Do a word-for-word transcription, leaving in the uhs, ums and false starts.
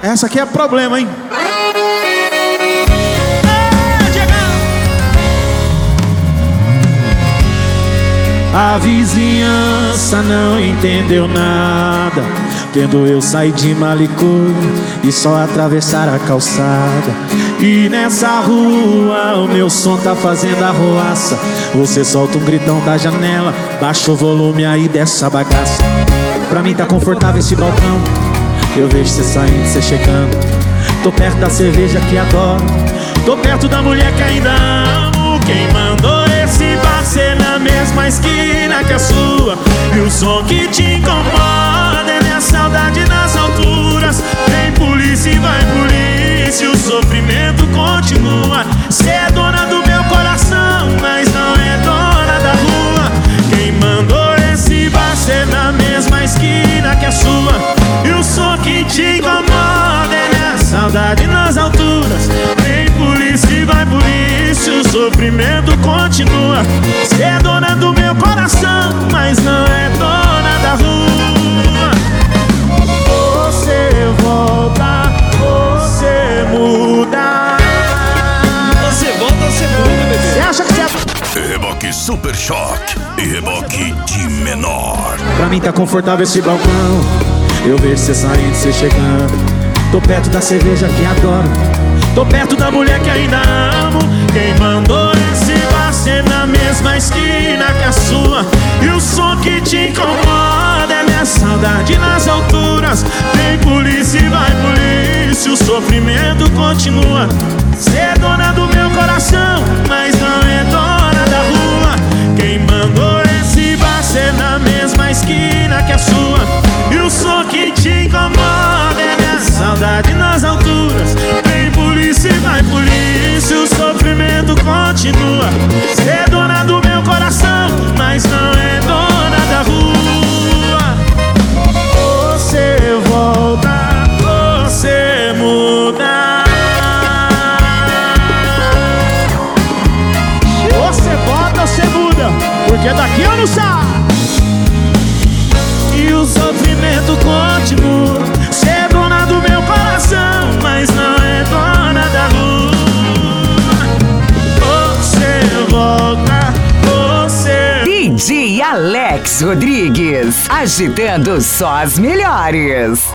Essa aqui é problema, hein? A vizinhança não entendeu nada, vendo eu sair de Malicô e só atravessar a calçada. E nessa rua o meu som tá fazendo arruaça. Você solta um gritão da janela, baixa o volume aí dessa bagaça. Pra mim tá confortável esse balcão, eu vejo cê saindo, cê chegando. Tô perto da cerveja que adoro, tô perto da mulher que ainda amo. Quem mandou esse bar ser na mesma esquina que a sua? E o som que te incomoda é minha saudade nas alturas. Vem polícia e vai polícia, o sofrimento continua. Cê é dona do meu coração, mas não é dona da rua. Quem mandou esse bar ser na mesma esquina que a sua? E o som que te incomoda é minha saudade nas alturas. Vem polícia e vai polícia, o sofrimento continua. Cê é dona do meu coração, mas não é dona da rua. Você volta, você muda. Você volta, você muda, bebê. Você acha que você é... Reboque Super Choque e reboque de menor. Pra mim tá confortável esse balcão, eu vejo cê saindo, cê chegando. Tô perto da cerveja que adoro, tô perto da mulher que ainda amo. Quem mandou esse bar ser na mesma esquina que a sua? E o som que te incomoda é minha saudade nas alturas. Vem polícia e vai polícia, o sofrimento continua. Cê é dona do meu coração, mas não é dona da rua. Quem mandou esse bar ser na mesma esquina que a sua? E o som que te incomoda é minha saudade nas alturas. Vem polícia e vai polícia, o sofrimento continua. Cê é dona do meu coração, mas não é dona da rua. Você volta, você muda. Você volta, você muda, porque daqui eu não saio. E o sofrimento continua. Cê é dona do meu coração, mas não é dona da rua. Você volta, você... D J Alex Rodrigues, agitando só as melhores.